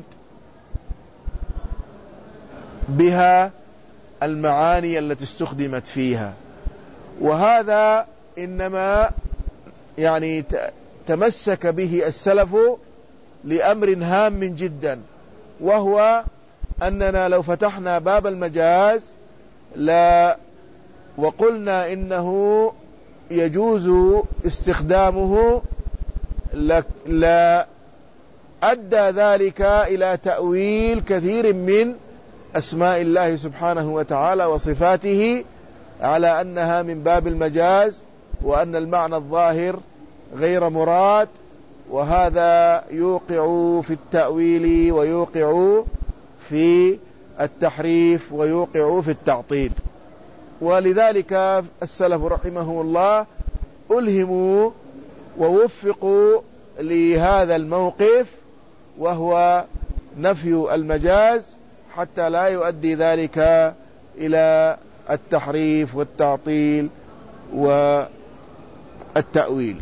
بها المعاني التي استخدمت فيها. وهذا إنما يعني تمسك به السلف لأمر هام جدا، وهو أننا لو فتحنا باب المجاز لا وقلنا إنه يجوز استخدامه لا أدى ذلك إلى تأويل كثير من أسماء الله سبحانه وتعالى وصفاته على أنها من باب المجاز، وأن المعنى الظاهر غير مراد، وهذا يوقع في التأويل ويوقع في التحريف ويوقع في التعطيل. ولذلك السلف رحمه الله ألهموا ووفقوا لهذا الموقف، وهو نفي المجاز، حتى لا يؤدي ذلك إلى التحريف والتعطيل والتأويل.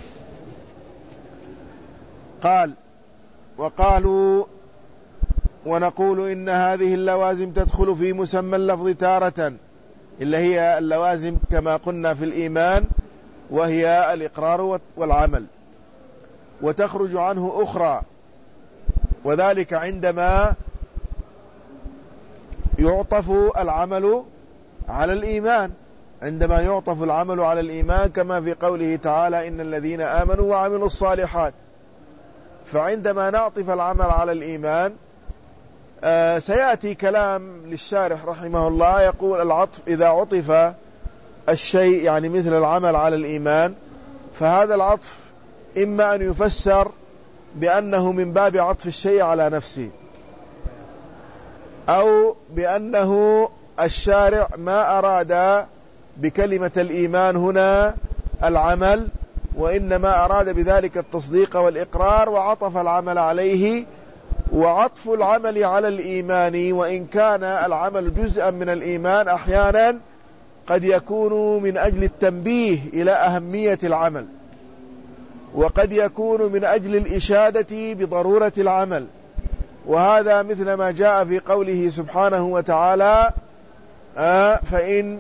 قال: وقالوا ونقول إن هذه اللوازم تدخل في مسمى اللفظ تارة، اللي هي اللوازم كما قلنا في الإيمان، وهي الإقرار والعمل، وتخرج عنه أخرى، وذلك عندما يعطف العمل على الإيمان، عندما يعطف العمل على الإيمان كما في قوله تعالى: إن الذين آمنوا وعملوا الصالحات. فعندما نعطف العمل على الإيمان آه سيأتي كلام للشارح رحمه الله يقول: العطف إذا عطف الشيء يعني مثل العمل على الإيمان، فهذا العطف إما أن يفسر بأنه من باب عطف الشيء على نفسه، أو بأنه الشارع ما أراد بكلمة الإيمان هنا العمل، وإنما أراد بذلك التصديق والإقرار وعطف العمل عليه. وعطف العمل على الإيمان وإن كان العمل جزءا من الإيمان أحيانا قد يكون من أجل التنبيه إلى أهمية العمل، وقد يكون من أجل الإشادة بضرورة العمل، وهذا مثل ما جاء في قوله سبحانه وتعالى آه فإن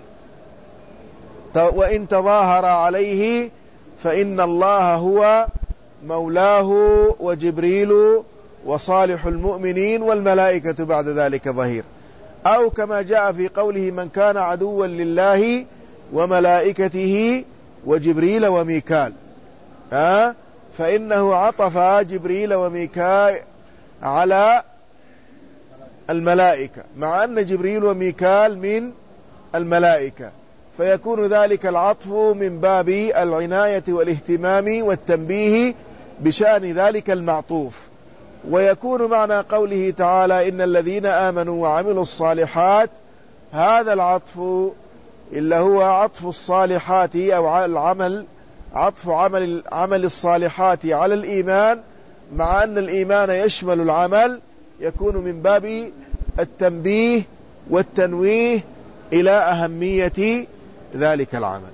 وإن تظاهر عليه فإن الله هو مولاه وجبريل وصالح المؤمنين والملائكة بعد ذلك ظهير. أو كما جاء في قوله من كان عدوا لله وملائكته وجبريل وميكال، ها فإنه عطف جبريل وميكال على الملائكة، مع أن جبريل وميكال من الملائكة، فيكون ذلك العطف من باب العناية والاهتمام والتنبيه بشأن ذلك المعطوف. ويكون معنى قوله تعالى إن الذين آمنوا وعملوا الصالحات، هذا العطف إلا هو عطف الصالحات أو العمل، عطف عمل عمل الصالحات على الإيمان، مع أن الإيمان يشمل العمل، يكون من باب التنبيه والتنويه إلى أهمية ذلك العمل.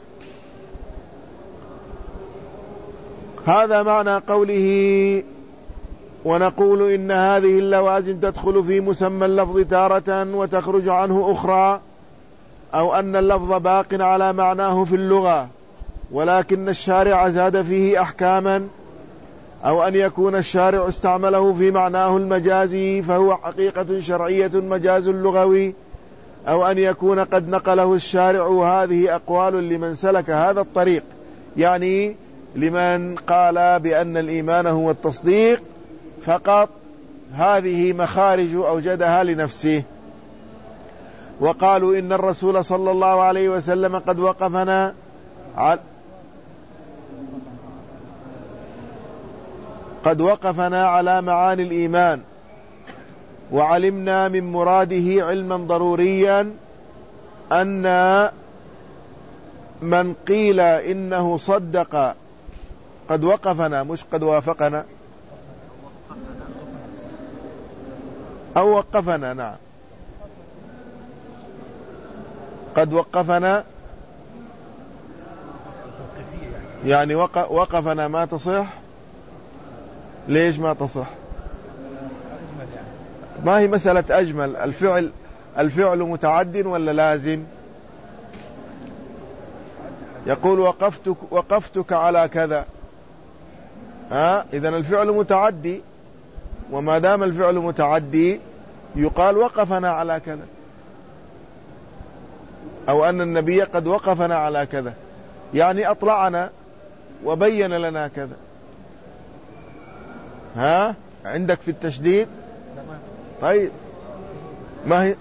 هذا معنى قوله ونقول إن هذه اللوازم تدخل في مسمى اللفظ تارة وتخرج عنه أخرى، أو أن اللفظ باق على معناه في اللغة ولكن الشارع زاد فيه أحكاما، أو أن يكون الشارع استعمله في معناه المجازي فهو حقيقة شرعية مجاز لغوي، أو أن يكون قد نقله الشارع. هذه أقوال لمن سلك هذا الطريق، يعني لمن قال بأن الإيمان هو التصديق فقط، هذه مخارج أوجدها لنفسه. وقالوا إن الرسول صلى الله عليه وسلم قد وقفنا على قد وقفنا على معاني الإيمان وعلمنا من مراده علما ضروريا أن من قيل إنه صدق قد وقفنا، مش قد وافقنا أو وقفنا، نعم قد وقفنا يعني وقفنا ما تصح. ليش ما تصح؟ ما هي مسألة أجمل، الفعل الفعل متعد ولا لازم؟ يقول وقفتك وقفتك على كذا، ها إذن الفعل متعدي، وما دام الفعل متعدي يقال وقفنا على كذا، أو أن النبي قد وقفنا على كذا، يعني أطلعنا وبين لنا كذا. ها عندك في التشديد؟ طيب ما هي؟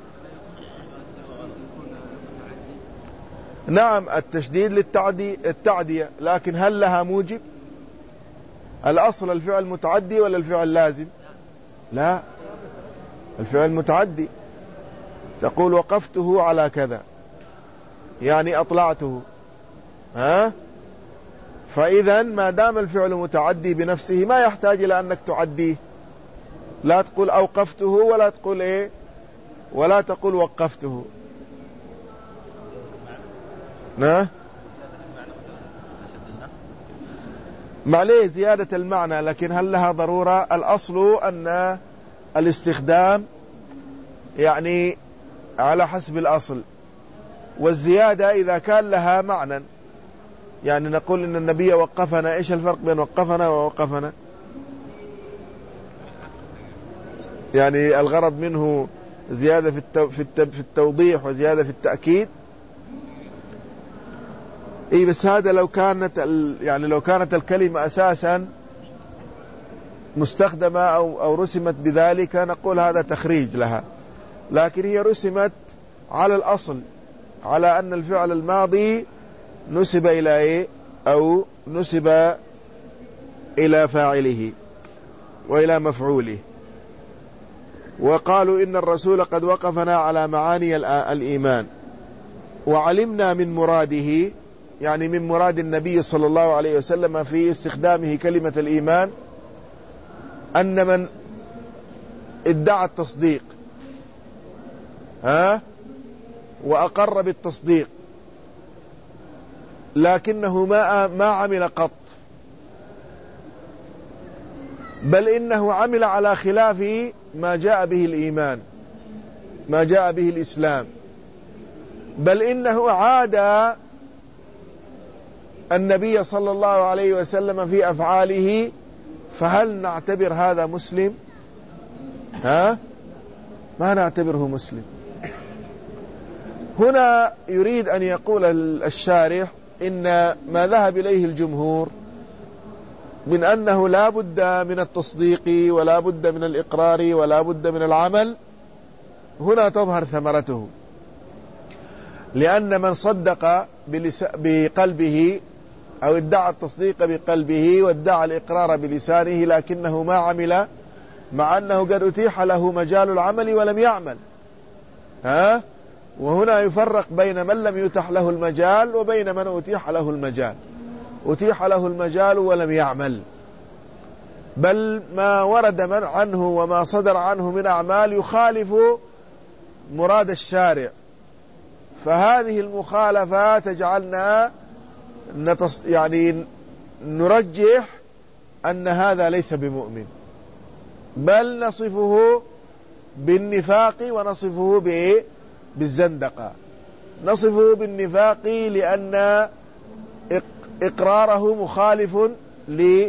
نعم التشديد للتعدي التعدية، لكن هل لها موجب؟ الأصل الفعل متعدي ولا الفعل لازم؟ لا، الفعل متعدي. تقول وقفته على كذا يعني أطلعته، ها فإذا ما دام الفعل متعدي بنفسه ما يحتاج إلى أنك تعديه، لا تقول أوقفته ولا تقول إيه ولا تقول وقفته. نعم معليه زيادة المعنى، لكن هل لها ضرورة؟ الأصل أن الاستخدام يعني على حسب الأصل، والزيادة إذا كان لها معنى، يعني نقول إن النبي وقفنا، إيش الفرق بين وقفنا ووقفنا؟ يعني الغرض منه زيادة في التو في, التو في التوضيح وزيادة في التأكيد. إيه بس هذا لو كانت ال يعني لو كانت الكلمة أساسا مستخدمة أو أو رسمت بذلك نقول هذا تخريج لها، لكن هي رسمت على الأصل، على أن الفعل الماضي نسب إلى إيه أو نسب إلى فاعله وإلى مفعوله. وقالوا إن الرسول قد وقفنا على معاني الإيمان وعلمنا من مراده، يعني من مراد النبي صلى الله عليه وسلم في استخدامه كلمة الإيمان، أن من ادعى التصديق ها وأقر بالتصديق لكنه ما ما عمل قط، بل إنه عمل على خلاف ما جاء به الإيمان، ما جاء به الإسلام، بل إنه عاد النبي صلى الله عليه وسلم في أفعاله، فهل نعتبر هذا مسلم؟ ها؟ ما نعتبره مسلم. هنا يريد أن يقول الشارح إن ما ذهب إليه الجمهور من أنه لا بد من التصديق ولا بد من الإقرار ولا بد من العمل، هنا تظهر ثمرته، لأن من صدق بقلبه أو ادعى التصديق بقلبه وادعى الإقرار بلسانه لكنه ما عمل، مع أنه قد أتيح له مجال العمل ولم يعمل. ها؟ وهنا يفرق بين من لم يتح له المجال وبين من أتيح له المجال. أتيح له المجال ولم يعمل، بل ما ورد من عنه وما صدر عنه من أعمال يخالف مراد الشارع، فهذه المخالفة تجعلنا نتص... يعني نرجح أن هذا ليس بمؤمن، بل نصفه بالنفاق ونصفه ب... بالزندقة. نصفه بالنفاق لأن إقراره مخالف ل...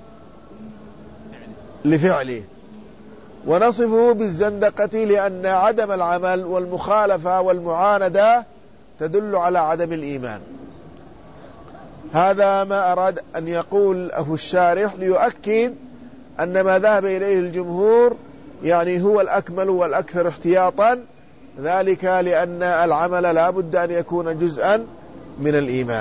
لفعله، ونصفه بالزندقة لأن عدم العمل والمخالفة والمعاندة تدل على عدم الإيمان. هذا ما أراد أن يقول أبو الشارح ليؤكد أن ما ذهب إليه الجمهور يعني هو الأكمل والأكثر احتياطا، ذلك لأن العمل لا بد أن يكون جزءا من الإيمان.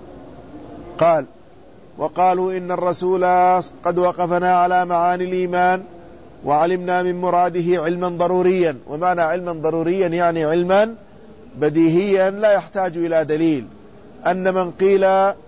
قال: وقالوا إن الرسول قد وقفنا على معاني الإيمان وعلمنا من مراده علما ضروريا. ومعنى علما ضروريا يعني علما بديهيا لا يحتاج إلى دليل، أن من قيل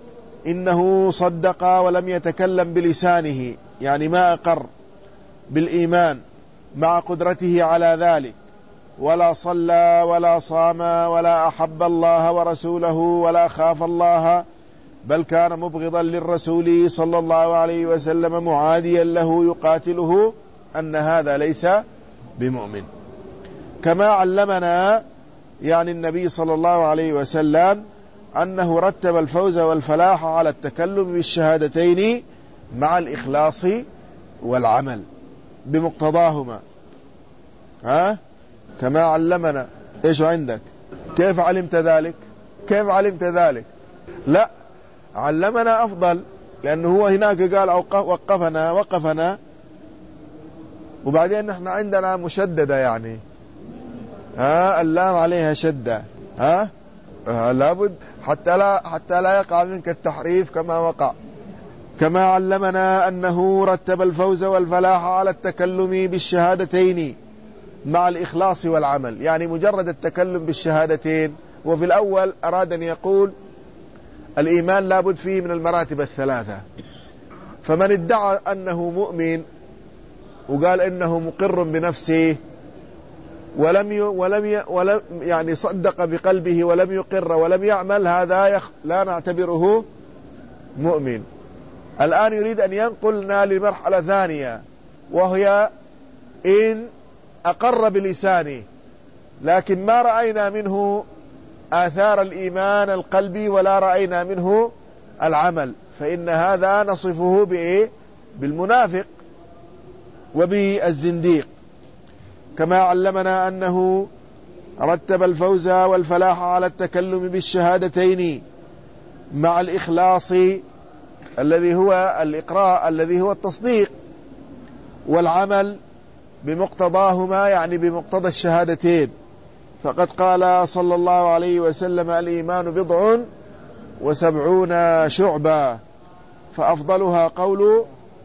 إنه صدق ولم يتكلم بلسانه يعني ما أقر بالإيمان مع قدرته على ذلك، ولا صلى ولا صام ولا أحب الله ورسوله ولا خاف الله، بل كان مبغضا للرسول صلى الله عليه وسلم معاديا له يقاتله، أن هذا ليس بمؤمن. كما علمنا يعني النبي صلى الله عليه وسلم أنه رتب الفوز والفلاح على التكلم بالشهادتين مع الإخلاص والعمل بمقتضاهما. ها؟ كما علمنا. إيش عندك؟ كيف علمت ذلك؟ كيف علمت ذلك؟ لا، علمنا أفضل، لأنه هو هناك قال وقفنا وقفنا، وبعدين نحن عندنا مشددة يعني ها اللام عليها شدة. ها آه لابد حتى لا حتى لا يقع منك التحريف كما وقع. كما علمنا أنه رتب الفوز والفلاح على التكلم بالشهادتين مع الإخلاص والعمل، يعني مجرد التكلم بالشهادتين. وفي الأول أراد أن يقول الإيمان لابد فيه من المراتب الثلاثة، فمن ادعى أنه مؤمن وقال إنه مقر بنفسه ولم ي... ولم ي... ولم يعني صدق بقلبه ولم يقر ولم يعمل، هذا يخ... لا نعتبره مؤمن. الآن يريد أن ينقلنا لمرحلة ثانية، وهي إن أقر بلسانه لكن ما رأينا منه آثار الإيمان القلبي ولا رأينا منه العمل، فإن هذا نصفه بإيه؟ بالمنافق وبالزنديق. كما علمنا أنه رتب الفوز والفلاح على التكلم بالشهادتين مع الإخلاص الذي هو الإقراء الذي هو التصديق، والعمل بمقتضاهما يعني بمقتضى الشهادتين. فقد قال صلى الله عليه وسلم الإيمان بضع وسبعون شعبة، فأفضلها قول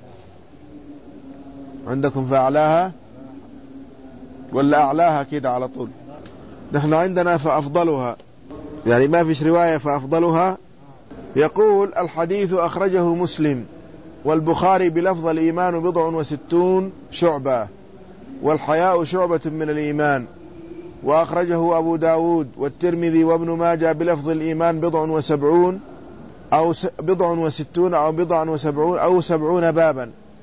عندكم فأعلاها ولا أعلاها كده على طول؟ نحن عندنا فأفضلها، يعني ما فيش رواية فأفضلها. يقول الحديث أخرجه مسلم والبخاري بلفظ الإيمان بضع وستون شعبة والحياء شعبة من الإيمان، وأخرجه أبو داود والترمذي وابن ماجه بلفظ الإيمان بضع وسبعون أو بضع وستون أو بضع وسبعون أو سبعون بابا.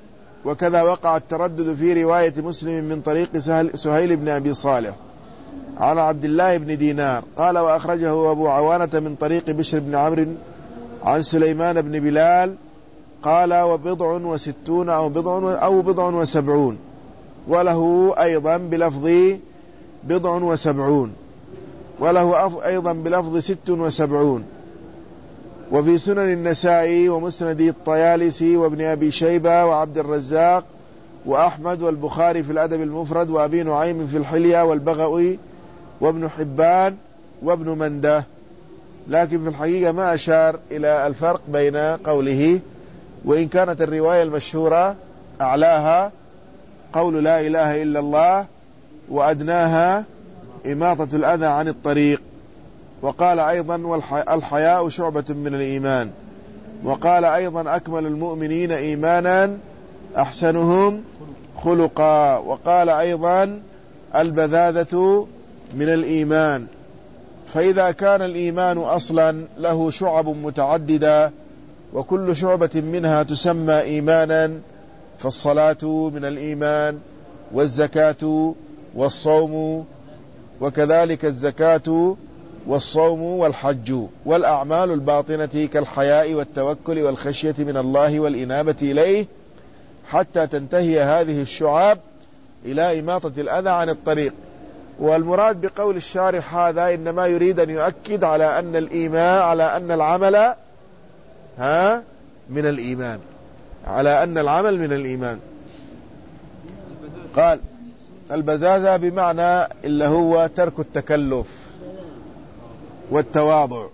وكذا وقع التردد في رواية مسلم من طريق سهيل بن أبي صالح عن عبد الله بن دينار قال وأخرجه أبو عوانة من طريق بشر بن عمرو عن سليمان بن بلال قال وبضع وستون أو بضع, أو بضع وسبعون، وله أيضا بلفظ بضع وسبعون، وله أيضا بلفظ ست وسبعون. وفي سنن النسائي ومسند الطيالسي وابن أبي شيبة وعبد الرزاق وأحمد والبخاري في الأدب المفرد وأبي نعيم في الحلية والبغوي وابن حبان وابن منده. لكن في الحقيقة ما أشار إلى الفرق بين قوله، وإن كانت الرواية المشهورة أعلاها قول لا إله إلا الله وأدناها إماطة الأذى عن الطريق. وقال أيضا والحياء شعبة من الإيمان. وقال أيضا أكمل المؤمنين إيمانا أحسنهم خلقا. وقال أيضا البذاذة من الإيمان. فإذا كان الإيمان أصلا له شعب متعددة وكل شعبة منها تسمى إيمانا، فالصلاة من الإيمان، والزكاة والصوم، وكذلك الزكاة والصوم والحج، والأعمال الباطنة كالحياء والتوكل والخشية من الله والإنابة إليه، حتى تنتهي هذه الشعاب إلى إماطة الأذى عن الطريق. والمراد بقول الشارح هذا إنما يريد أن يؤكد على أن الإيمان، على أن العمل ها من الإيمان، على أن العمل من الإيمان. قال البزازة بمعنى اللي هو ترك التكلف والتواضع.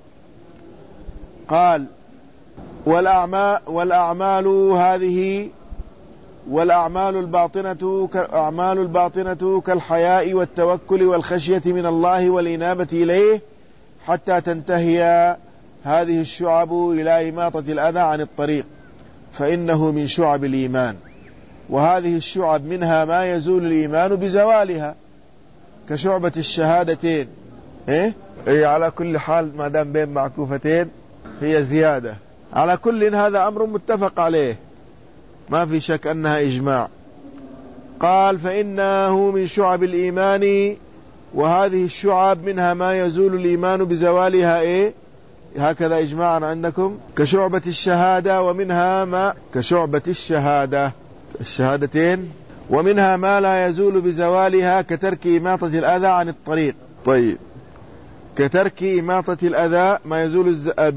قال والأعمال, والأعمال هذه والأعمال الباطنة كالأعمال الباطنة كالحياء والتوكل والخشية من الله والإنابة إليه، حتى تنتهي هذه الشعب إلى إماطة الأذى عن الطريق، فإنه من شعب الإيمان. وهذه الشعب منها ما يزول الإيمان بزوالها كشعبة الشهادتين. إيه؟ إيه على كل حال ما دام بين معكوفتين هي زيادة. على كل هذا أمر متفق عليه، ما في شك أنها إجماع. قال فإنه من شعب الإيمان، وهذه الشعب منها ما يزول الإيمان بزوالها. إيه هكذا إجماعا عندكم؟ كشعبة الشهادة، ومنها ما كشعبة الشهادة الشهادتين، ومنها ما لا يزول بزوالها كترك إماطة الأذى عن الطريق. طيب كترك إماطة الأذى ما يزول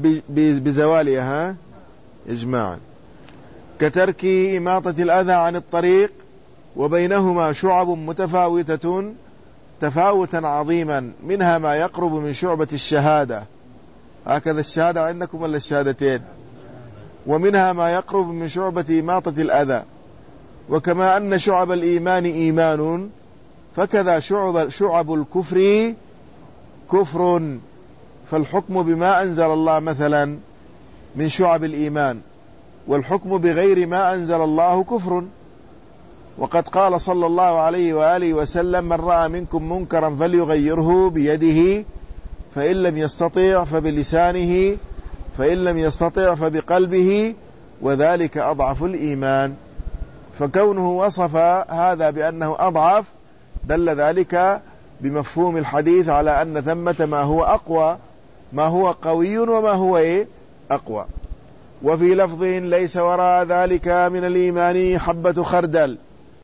بزوالها إجماعا، كترك إماطة الأذى عن الطريق، وبينهما شعب متفاوتة تفاوتا عظيما، منها ما يقرب من شعبة الشهادة. هكذا الشهادة عندكم ولا الشهادتين؟ ومنها ما يقرب من شعبة إماطة الأذى. وكما أن شعب الإيمان إيمان، فكذا شعب, شعب الكفر كفر. فالحكم بما أنزل الله مثلا من شعب الإيمان، والحكم بغير ما أنزل الله كفر. وقد قال صلى الله عليه وآله وسلم من رأى منكم منكرا فليغيره بيده، فإن لم يستطيع فبلسانه، فإن لم يستطيع فبقلبه، وذلك أضعف الإيمان. فكونه وصف هذا بأنه أضعف دل ذلك بمفهوم الحديث على أن ثمة ما هو أقوى، ما هو قوي وما هو إيه أقوى. وفي لفظ ليس وراء ذلك من الإيمان حبة خردل.